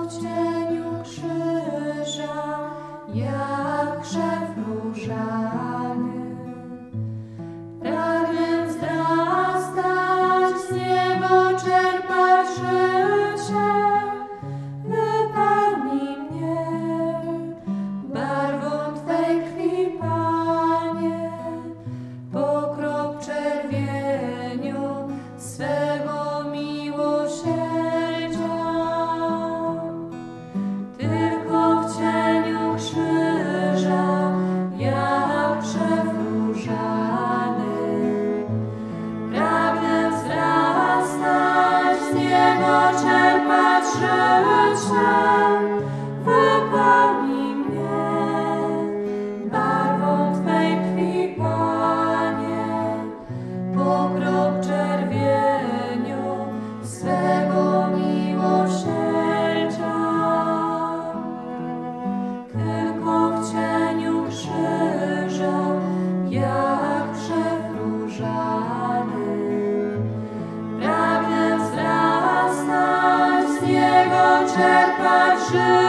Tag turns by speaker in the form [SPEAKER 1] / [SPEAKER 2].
[SPEAKER 1] w cieniu krzyża, jak krzew różany. Pragnę wzrastać, z niego czerpać życie, wypełnij mnie barwą Twej krwi, Panie, pokrop czerwienią swego miłosierdzia. Tylko w cieniu krzyża, jak krzew różany, pragnę wzrastać, z niego czerpać życie, wypełnij mnie barwą Twej krwi, Panie, pokrop czerwienią swego miłosierdzia. Tylko w cieniu krzyża, jak krzew różany, pragnę wzrastać, z niego czerpać życie.